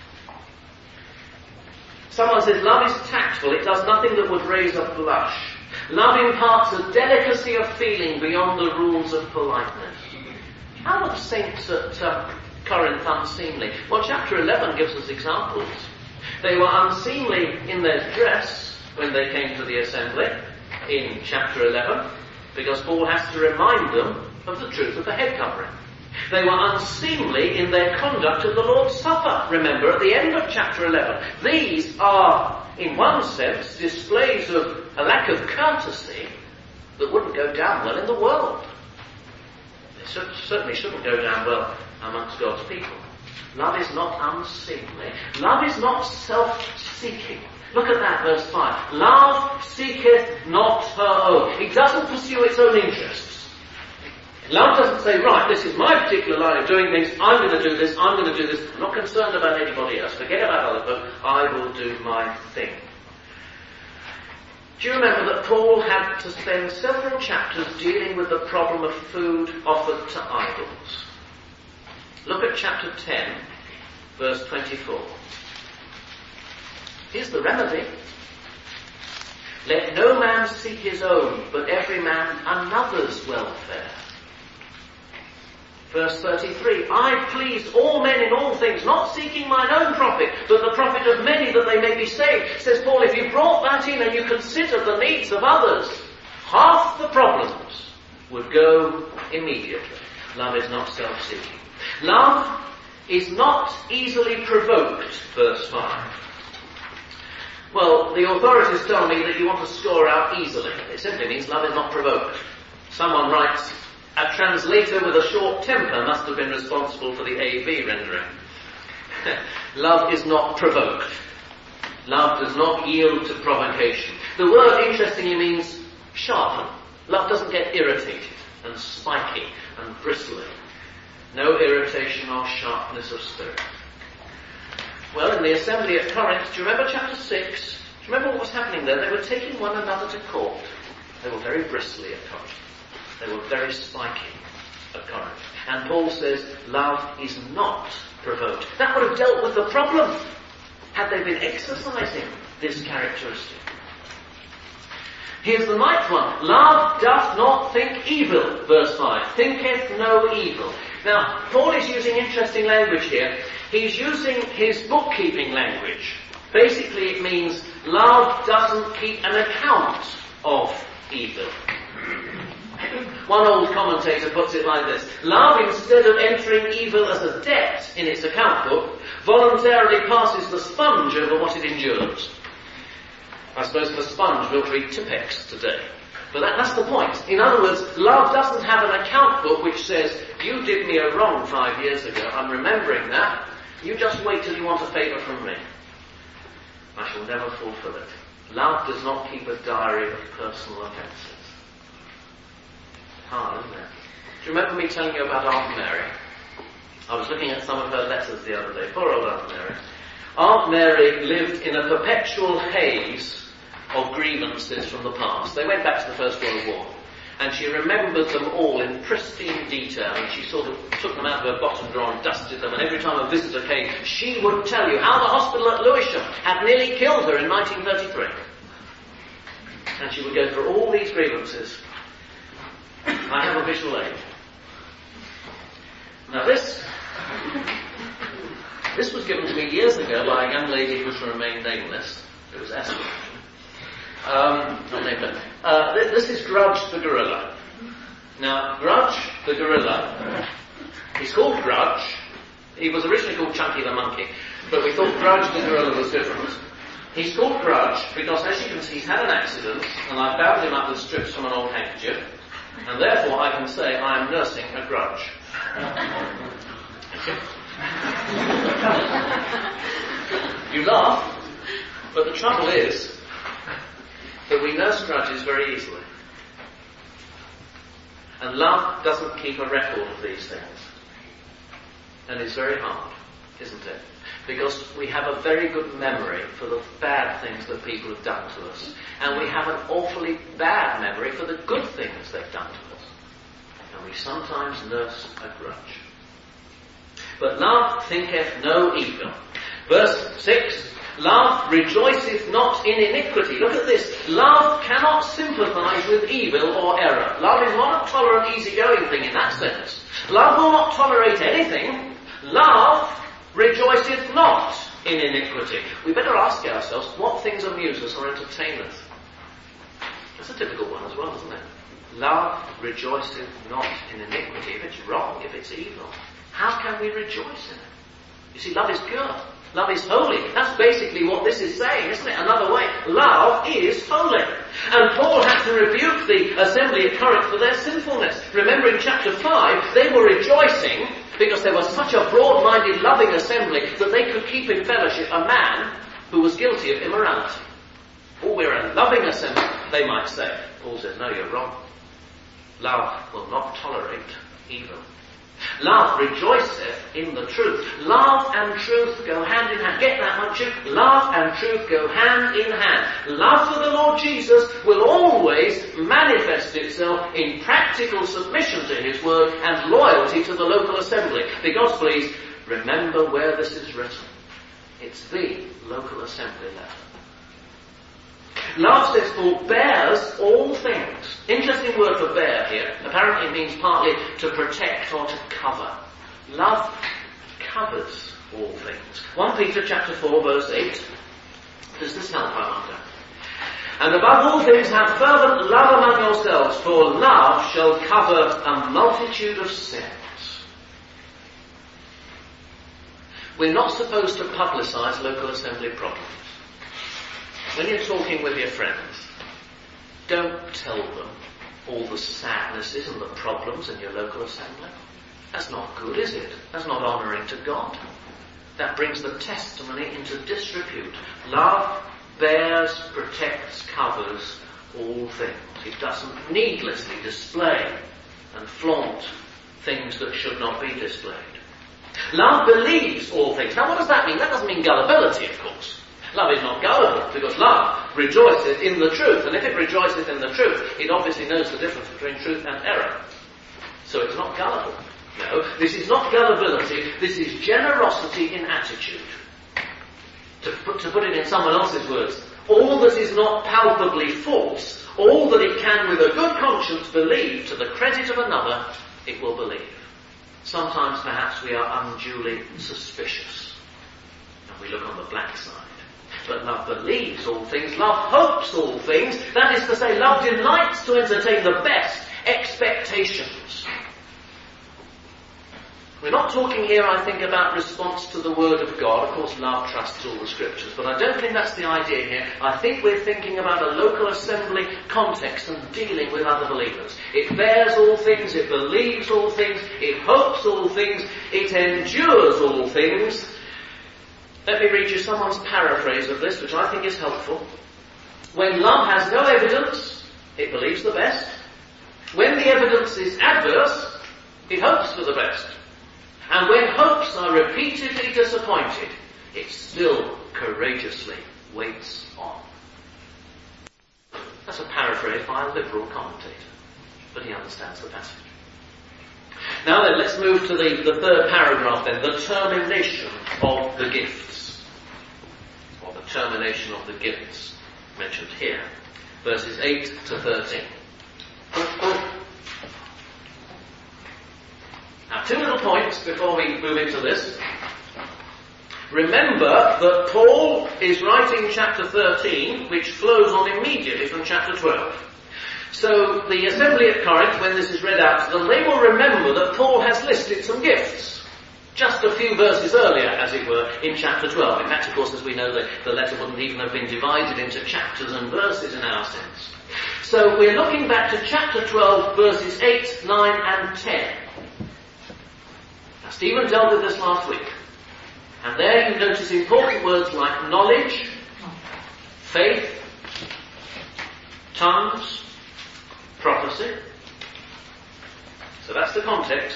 Someone says, love is tactful, it does nothing that would raise a blush. Love imparts a delicacy of feeling beyond the rules of politeness. How were the saints at uh, Corinth unseemly? Well, chapter eleven gives us examples. They were unseemly in their dress when they came to the assembly in chapter eleven, because Paul has to remind them of the truth of the head covering. They were unseemly in their conduct of the Lord's Supper, remember, at the end of chapter eleven. These are, in one sense, displays of a lack of courtesy that wouldn't go down well in the world. They certainly shouldn't go down well amongst God's people. Love is not unseemly. Love is not self-seeking. Look at that, verse five. Love seeketh not her own. It doesn't pursue its own interests. Love doesn't say, right, this is my particular line of doing things, I'm going to do this, I'm going to do this, I'm not concerned about anybody else, forget about other folk, I will do my thing. Do you remember that Paul had to spend several chapters dealing with the problem of food offered to idols? Look at chapter ten, verse twenty-four. Here's the remedy. Let no man seek his own, but every man another's welfare. Verse thirty-three, I please all men in all things, not seeking mine own profit, but the profit of many that they may be saved. Says Paul, if you brought that in and you considered the needs of others, half the problems would go immediately. Love is not self-seeking. Love is not easily provoked, verse five. Well, the authorities tell me that you want to score out easily. It simply means love is not provoked. Someone writes, a translator with a short temper must have been responsible for the A V rendering. Love is not provoked. Love does not yield to provocation. The word, interestingly, means sharpen. Love doesn't get irritated and spiky and bristly. No irritation or sharpness of spirit. Well, in the assembly at Corinth, do you remember chapter six? Do you remember what was happening there? They were taking one another to court. They were very bristly at Corinth. They were very spiky at Corinth. And Paul says, love is not provoked. That would have dealt with the problem had they been exercising this characteristic. Here's the ninth one. Love doth not think evil, verse five. Thinketh no evil. Now, Paul is using interesting language here. He's using his bookkeeping language. Basically, it means love doesn't keep an account of evil. One old commentator puts it like this. Love, instead of entering evil as a debt in its account book, voluntarily passes the sponge over what it endures. I suppose the sponge will read Tipex today. But that, that's the point. In other words, love doesn't have an account book which says, you did me a wrong five years ago, I'm remembering that, you just wait till you want a favour from me. I shall never fulfil it. Love does not keep a diary of personal offences. Hard, isn't it? Do you remember me telling you about Aunt Mary? I was looking at some of her letters the other day. Poor old Aunt Mary. Aunt Mary lived in a perpetual haze of grievances from the past. They went back to the First World War. And she remembered them all in pristine detail, and she sort of took them out of her bottom drawer and dusted them, and every time a visitor came, she would tell you how the hospital at Lewisham had nearly killed her in nineteen thirty-three. And she would go through all these grievances. I have a visual aid. Now this, this was given to me years ago by a young lady who shall remain nameless. It was Esther. Um, not nameless. Uh, th- this is Grudge the gorilla. Now, Grudge the gorilla, he's called Grudge. He was originally called Chunky the monkey, but we thought Grudge the gorilla was different. He's called Grudge because, as you can see, he's had an accident, and I bound him up with strips from an old handkerchief, and therefore I can say I am nursing a grudge. You laugh, but the trouble is that we nurse grudges very easily. And love doesn't keep a record of these things. And it's very hard, isn't it? Because we have a very good memory for the bad things that people have done to us. And we have an awfully bad memory for the good things they've done to us. And we sometimes nurse a grudge. But love thinketh no evil. Verse six, love rejoiceth not in iniquity. Look at this. Love cannot sympathize with evil or error. Love is not a tolerant, easygoing thing in that sense. Love will not tolerate anything. Love rejoiceth not in iniquity. We better ask ourselves, what things amuse us or entertain us? That's a difficult one as well, isn't it? Love rejoiceth not in iniquity. If it's wrong, if it's evil, how can we rejoice in it? You see, love is pure. Love is holy. That's basically what this is saying, isn't it? Another way. Love is holy. And Paul had to rebuke the assembly at Corinth for their sinfulness. Remember in chapter five, they were rejoicing because there was such a broad-minded, loving assembly that they could keep in fellowship a man who was guilty of immorality. Oh, we're a loving assembly, they might say. Paul says, no, you're wrong. Love will not tolerate evil. Love rejoiceth in the truth. Love and truth go hand in hand. Get that, won't you? Love and truth go hand in hand. Love for the Lord Jesus will always manifest itself in practical submission to His word and loyalty to the local assembly. Because, please, remember where this is written. It's the local assembly letter. Love, says Paul, bears all things. Interesting word for bear here. Apparently it means partly to protect or to cover. Love covers all things. First Peter chapter four, verse eight. Does this help, I wonder? And above all things have fervent love among yourselves, for love shall cover a multitude of sins. We're not supposed to publicise local assembly problems. When you're talking with your friends, don't tell them all the sadnesses and the problems in your local assembly. That's not good, is it? That's not honouring to God. That brings the testimony into disrepute. Love bears, protects, covers all things. It doesn't needlessly display and flaunt things that should not be displayed. Love believes all things. Now what does that mean? That doesn't mean gullibility, of course. Love is not gullible, because love rejoiceth in the truth. And if it rejoiceth in the truth, it obviously knows the difference between truth and error. So it's not gullible. No, this is not gullibility, this is generosity in attitude. To put, to put it in someone else's words, all that is not palpably false, all that it can with a good conscience believe to the credit of another, it will believe. Sometimes perhaps we are unduly suspicious, and we look on the black side. But love believes all things, love hopes all things. That is to say, love delights to entertain the best expectations. We're not talking here, I think, about response to the Word of God. Of course, love trusts all the Scriptures, but I don't think that's the idea here. I think we're thinking about a local assembly context and dealing with other believers. It bears all things, it believes all things, it hopes all things, it endures all things. Let me read you someone's paraphrase of this, which I think is helpful. When love has no evidence, it believes the best. When the evidence is adverse, it hopes for the best. And when hopes are repeatedly disappointed, it still courageously waits on. That's a paraphrase by a liberal commentator. But understands the passage. Now then, let's move to the, the third paragraph then, the termination of the gifts. Or the termination of the gifts mentioned here. Verses eight to thirteen. Now, two little points before we move into this. Remember that Paul is writing chapter thirteen, which flows on immediately from chapter twelve. So the assembly at Corinth, when this is read out to them, they will remember that Paul has listed some gifts. Just a few verses earlier, as it were, in chapter twelve. In fact, of course, as we know, the, the letter wouldn't even have been divided into chapters and verses in our sense. So we're looking back to chapter twelve, verses eight, nine and ten. Now, Stephen dealt with this last week. And there you notice important words like knowledge, faith, tongues, prophecy. So that's the context.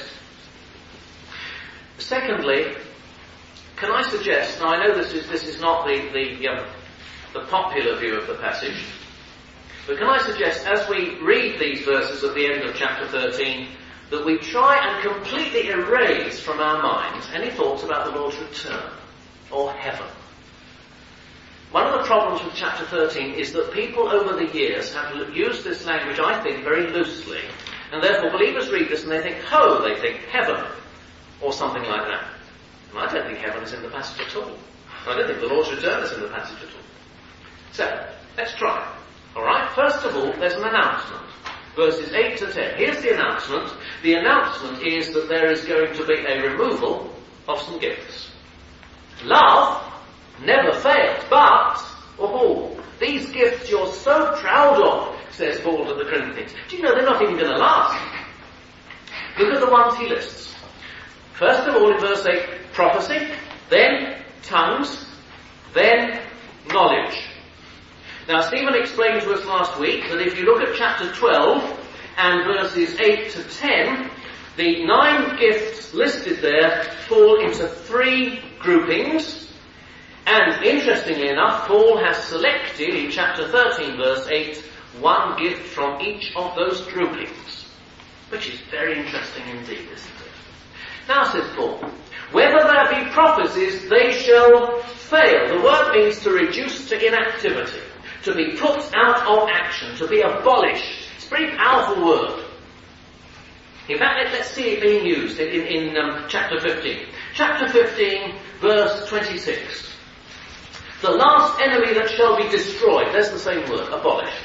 Secondly, can I suggest, now I know this is this is not the the, um, the popular view of the passage, but can I suggest as we read these verses at the end of chapter thirteen, that we try and completely erase from our minds any thoughts about the Lord's return or heaven. One of the problems with chapter thirteen is that people over the years have used this language, I think, very loosely, and therefore believers read this and they think, oh, they think heaven, or something like that. And I don't think heaven is in the passage at all. I don't think the Lord's return is in the passage at all. So, let's try. Alright, first of all, there's an announcement. Verses eight to ten. Here's the announcement. The announcement is that there is going to be a removal of some gifts. Love never failed, but, oh, these gifts you're so proud of, says Paul to the Corinthians. Do you know they're not even going to last? Look at the ones he lists. First of all, in verse eight, prophecy, then tongues, then knowledge. Now, Stephen explained to us last week that if you look at chapter twelve and verses eight to ten, the nine gifts listed there fall into three groupings. And interestingly enough, Paul has selected in chapter thirteen, verse eight, one gift from each of those groupings, which is very interesting indeed, isn't it? Now, says Paul, whether there be prophecies, they shall fail. The word means to reduce to inactivity, to be put out of action, to be abolished. It's a very powerful word. In fact, let's see it being used in, in, in um, chapter fifteen. Chapter fifteen, verse twenty-six. The last enemy that shall be destroyed, there's the same word, abolished,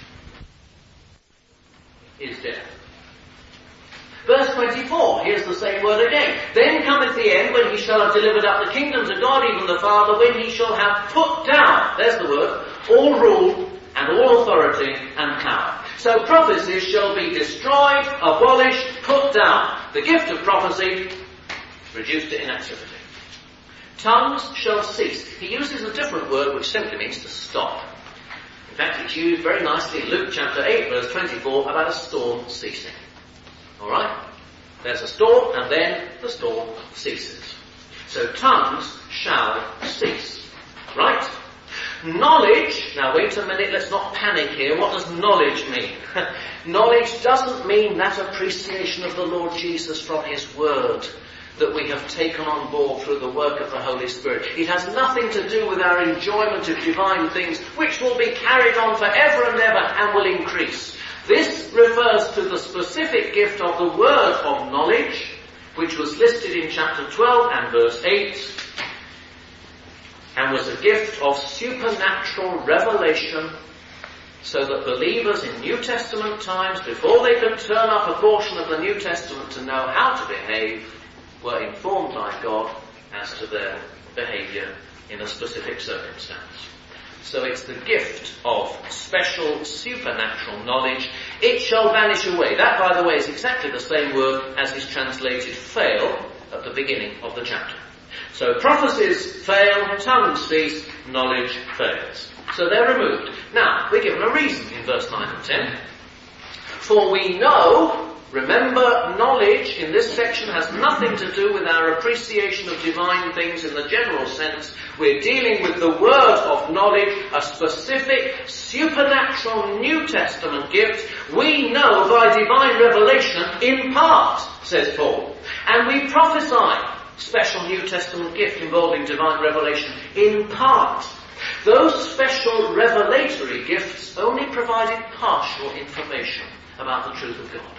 is death. Verse twenty-four, here's the same word again. Then cometh the end, when he shall have delivered up the kingdom to God, even the Father, when he shall have put down, there's the word, all rule and all authority and power. So prophecies shall be destroyed, abolished, put down. The gift of prophecy, reduced to inactivity. Tongues shall cease. He uses a different word which simply means to stop. In fact, it's used very nicely in Luke chapter eight, verse twenty-four, about a storm ceasing. Alright? There's a storm, and then the storm ceases. So tongues shall cease. Right? Knowledge, now wait a minute, let's not panic here. What does knowledge mean? Knowledge doesn't mean that appreciation of the Lord Jesus from his word that we have taken on board through the work of the Holy Spirit. It has nothing to do with our enjoyment of divine things, which will be carried on forever and ever and will increase. This refers to the specific gift of the word of knowledge, which was listed in chapter twelve and verse eight, and was a gift of supernatural revelation, so that believers in New Testament times, before they could turn up a portion of the New Testament to know how to behave, were informed by God as to their behaviour in a specific circumstance. So it's the gift of special supernatural knowledge. It shall vanish away. That, by the way, is exactly the same word as is translated fail at the beginning of the chapter. So prophecies fail, tongues cease, knowledge fails. So they're removed. Now, we're given a reason in verse nine and ten. For we know Remember, knowledge in this section has nothing to do with our appreciation of divine things in the general sense. We're dealing with the word of knowledge, a specific supernatural New Testament gift we know by divine revelation in part, says Paul. And we prophesy, special New Testament gift involving divine revelation in part. Those special revelatory gifts only provided partial information about the truth of God.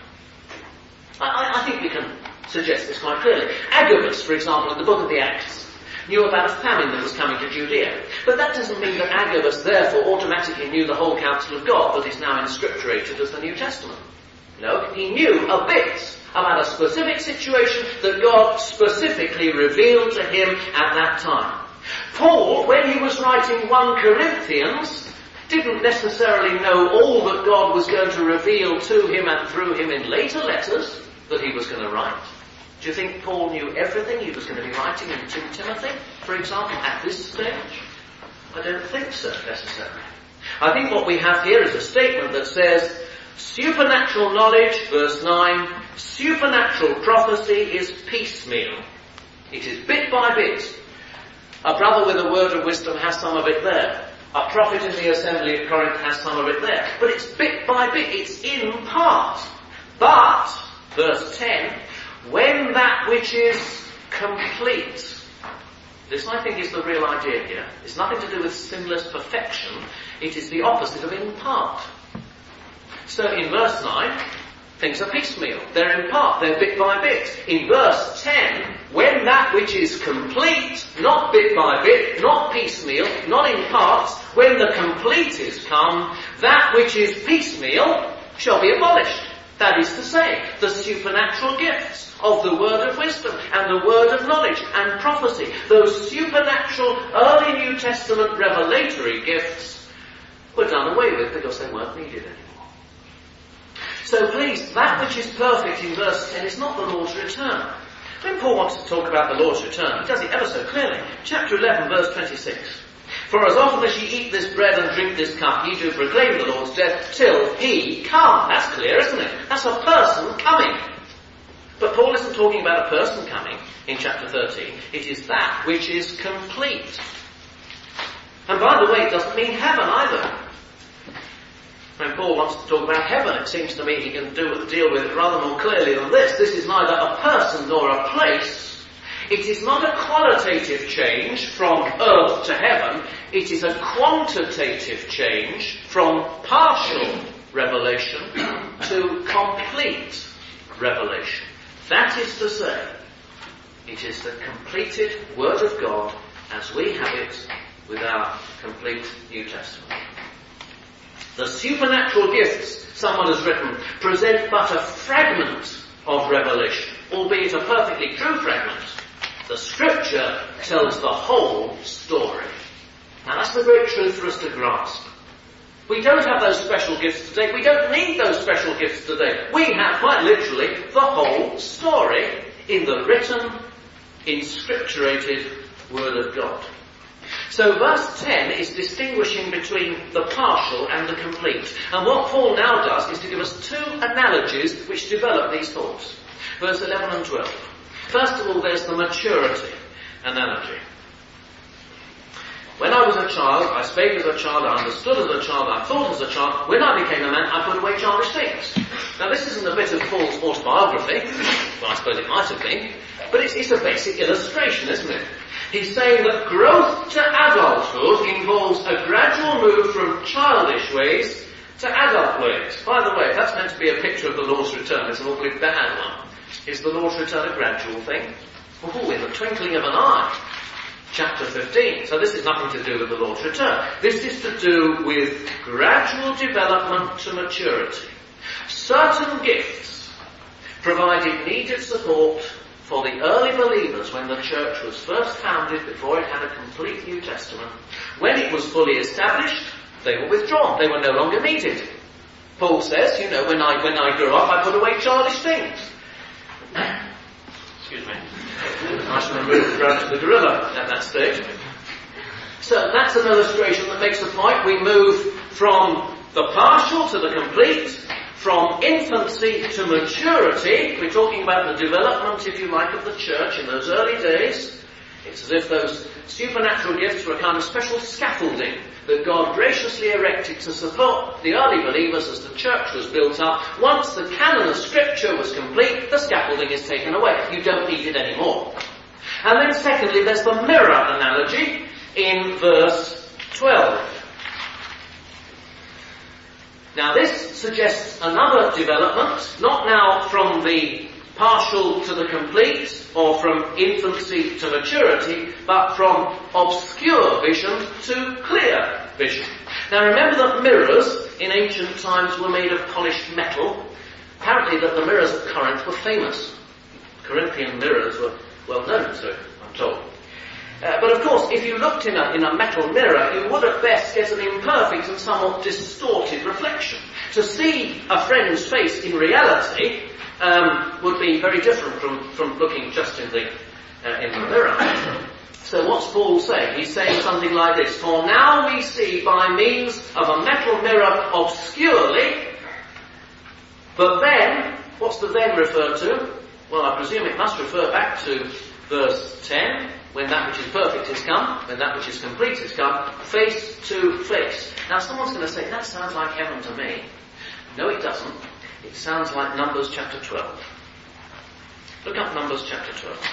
I, I think we can suggest this quite clearly. Agabus, for example, in the book of the Acts, knew about a famine that was coming to Judea. But that doesn't mean that Agabus therefore automatically knew the whole counsel of God that is now inscripturated as the New Testament. No, he knew a bit about a specific situation that God specifically revealed to him at that time. Paul, when he was writing First Corinthians, didn't necessarily know all that God was going to reveal to him and through him in later letters that he was going to write. Do you think Paul knew everything he was going to be writing in Timothy, for example, at this stage? I don't think so, necessarily. I think what we have here is a statement that says, supernatural knowledge, verse nine, supernatural prophecy is piecemeal. It is bit by bit. A brother with a word of wisdom has some of it there. A prophet in the assembly of Corinth has some of it there. But it's bit by bit. It's in part. But, verse ten, when that which is complete. This, I think, is the real idea here. It's nothing to do with sinless perfection. It is the opposite of in part. So in verse nine, things are piecemeal. They're in part. They're bit by bit. In verse ten, when that which is complete, not bit by bit, not piecemeal, not in parts, when the complete is come, that which is piecemeal shall be abolished. That is to say, the supernatural gifts of the word of wisdom and the word of knowledge and prophecy, those supernatural early New Testament revelatory gifts were done away with because they weren't needed anymore. So please, that which is perfect in verse ten is not the Lord's return. When Paul wants to talk about the Lord's return, he does it ever so clearly. Chapter eleven, verse twenty-six. For as often as ye eat this bread and drink this cup, ye do proclaim the Lord's death till he come. That's clear, isn't it? That's a person coming. But Paul isn't talking about a person coming in chapter thirteen. It is that which is complete. And by the way, it doesn't mean heaven either. When Paul wants to talk about heaven, it seems to me he can do, deal with it rather more clearly than this. This is neither a person nor a place. It is not a qualitative change from earth to heaven. It is a quantitative change from partial revelation to complete revelation. That is to say, it is the completed Word of God as we have it with our complete New Testament. The supernatural gifts, someone has written, present but a fragment of revelation, albeit a perfectly true fragment. The Scripture tells the whole story. Now that's the great truth for us to grasp. We don't have those special gifts today. We don't need those special gifts today. We have, quite literally, the whole story in the written, inscripturated Word of God. So verse ten is distinguishing between the partial and the complete. And what Paul now does is to give us two analogies which develop these thoughts. Verse eleven and twelve. First of all, there's the maturity analogy. When I was a child, I spake as a child, I understood as a child, I thought as a child. When I became a man, I put away childish things. Now this isn't a bit of Paul's autobiography. Well, I suppose it might have been. But it's, it's a basic illustration, isn't it? He's saying that growth to adulthood involves a gradual move from childish ways to adult ways. By the way, that's meant to be a picture of the Lord's return. It's an awfully bad one. Is the Lord's return a gradual thing? Oh, in the twinkling of an eye. Chapter fifteen. So this is nothing to do with the Lord's return. This is to do with gradual development to maturity. Certain gifts provided needed support for the early believers when the church was first founded, before it had a complete New Testament. When it was fully established, they were withdrawn. They were no longer needed. Paul says, you know, when I when I grew up, I put away childish things. Excuse me. I should remove Grant the gorilla at that stage. So that's an illustration that makes the point. We move from the partial to the complete, from infancy to maturity. We're talking about the development, if you like, of the church in those early days. It's as if those supernatural gifts were a kind of special scaffolding that God graciously erected to support the early believers as the church was built up. Once the canon of Scripture was complete, the scaffolding is taken away. You don't need it anymore. And then secondly, there's the mirror analogy in verse twelve. Now this suggests another development, not now from the partial to the complete, or from infancy to maturity, but from obscure vision to clear vision. Now remember that mirrors in ancient times were made of polished metal. Apparently that the mirrors of Corinth were famous. Corinthian mirrors were well known to, I'm told. Uh, but of course, if you looked in a, in a metal mirror, you would at best get an imperfect and somewhat distorted reflection. To see a friend's face in reality um, would be very different from, from looking just in the, uh, in the mirror. So what's Paul saying? He's saying something like this: for now we see by means of a metal mirror obscurely, but then, what's the then refer to? Well, I presume it must refer back to verse ten, when that which is perfect is come, when that which is complete is come, face to face. Now someone's going to say, that sounds like heaven to me. No, it doesn't. It sounds like Numbers chapter twelve. Look up Numbers chapter twelve.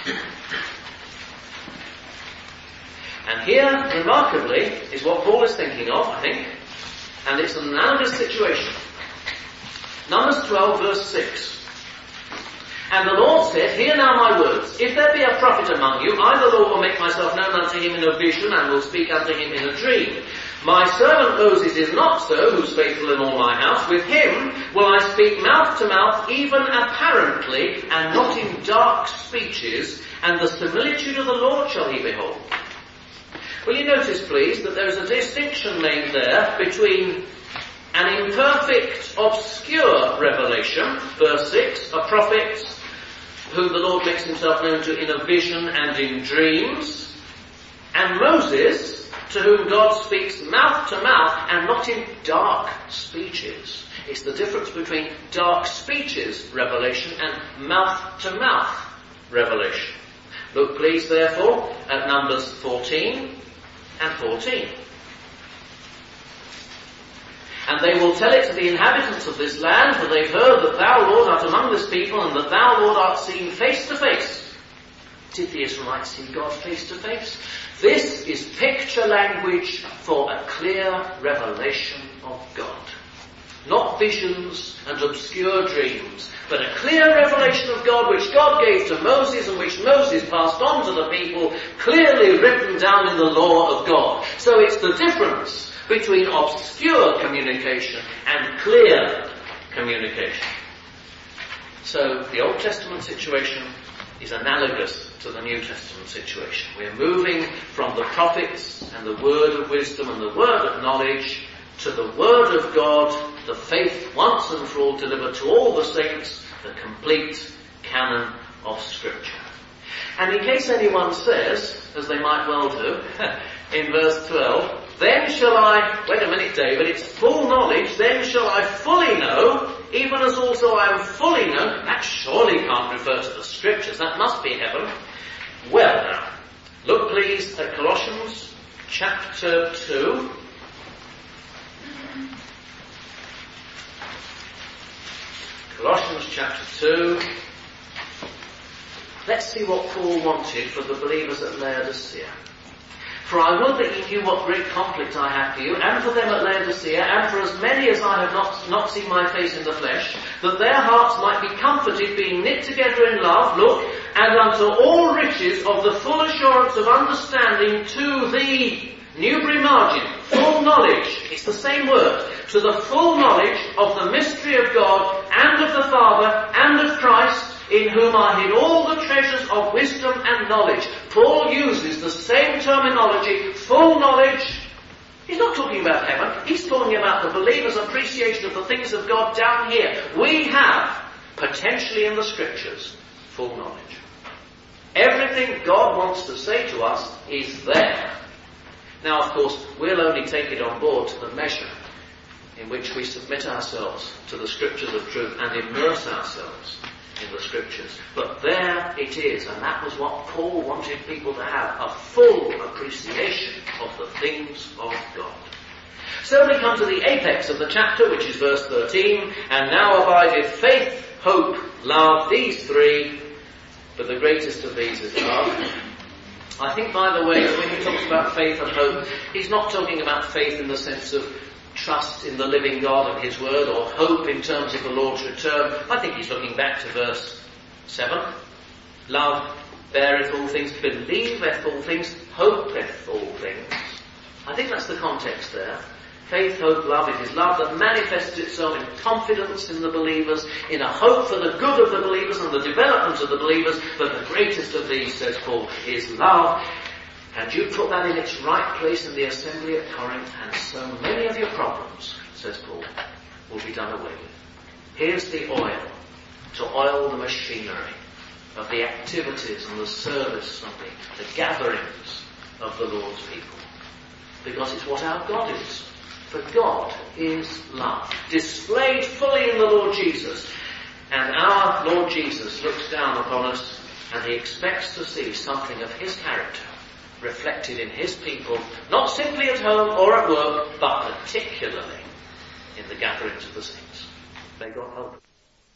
And here, remarkably, is what Paul is thinking of, I think, and it's an analogous situation. Numbers twelve, verse six. And the Lord said, hear now my words. If there be a prophet among you, I the Lord will make myself known unto him in a vision, and will speak unto him in a dream. My servant Moses is not so, who's faithful in all my house. With him will I speak mouth to mouth, even apparently, and not in dark speeches, and the similitude of the Lord shall he behold. Will you notice, please, that there is a distinction made there between an imperfect, obscure revelation, verse six, a prophet whom the Lord makes himself known to in a vision and in dreams, and Moses, to whom God speaks mouth to mouth and not in dark speeches. It's the difference between dark speeches revelation and mouth to mouth revelation. Look please therefore at Numbers fourteen and fourteen. And they will tell it to the inhabitants of this land, for they've heard that thou, Lord, art among this people, and that thou, Lord, art seen face to face. Did the Israelites see God face to face? This is picture language for a clear revelation of God. Not visions and obscure dreams, but a clear revelation of God which God gave to Moses and which Moses passed on to the people, clearly written down in the law of God. So it's the difference between obscure communication and clear communication. So the Old Testament situation is analogous to the New Testament situation. We're moving from the prophets and the word of wisdom and the word of knowledge to the word of God, the faith once and for all delivered to all the saints, the complete canon of Scripture. And in case anyone says, as they might well do, in verse twelve, then shall I, wait a minute David, it's full knowledge, then shall I fully know, even as also I am fully known. That surely can't refer to the Scriptures, that must be heaven. Well now, look please at Colossians chapter two. Colossians chapter two. Let's see what Paul wanted for the believers at Laodicea. For I would that ye knew what great conflict I have for you, and for them at Laodicea, and for as many as I have not, not seen my face in the flesh, that their hearts might be comforted, being knit together in love, look, and unto all riches of the full assurance of understanding to the Newbury margin, full knowledge, it's the same word, to the full knowledge of the mystery of God, and of the Father, and of Christ, in whom are hid all the treasures of wisdom and knowledge. Paul uses the same terminology, full knowledge. He's not talking about heaven. He's talking about the believer's appreciation of the things of God down here. We have, potentially in the Scriptures, full knowledge. Everything God wants to say to us is there. Now, of course, we'll only take it on board to the measure in which we submit ourselves to the scriptures of truth and immerse ourselves in the scriptures. But there it is, and that was what Paul wanted people to have, a full appreciation of the things of God. So we come to the apex of the chapter, which is verse thirteen, and now abideth faith, hope, love, these three, but the greatest of these is love. I think, by the way, when he talks about faith and hope, he's not talking about faith in the sense of trust in the living God and his word, or hope in terms of the Lord's return. I think he's looking back to verse seven. Love beareth all things, believeth all things, hopeth all things. I think that's the context there. Faith, hope, love. It is love that manifests itself in confidence in the believers, in a hope for the good of the believers and the development of the believers. But the greatest of these, says Paul, is love. And you put that in its right place in the assembly at Corinth, and so many of your problems, says Paul, will be done away with. Here's the oil to oil the machinery of the activities and the service and the, the gatherings of the Lord's people. Because it's what our God is. For God is love, displayed fully in the Lord Jesus. And our Lord Jesus looks down upon us, and he expects to see something of his character reflected in his people, not simply at home or at work, but particularly in the gatherings of the saints. May God help us.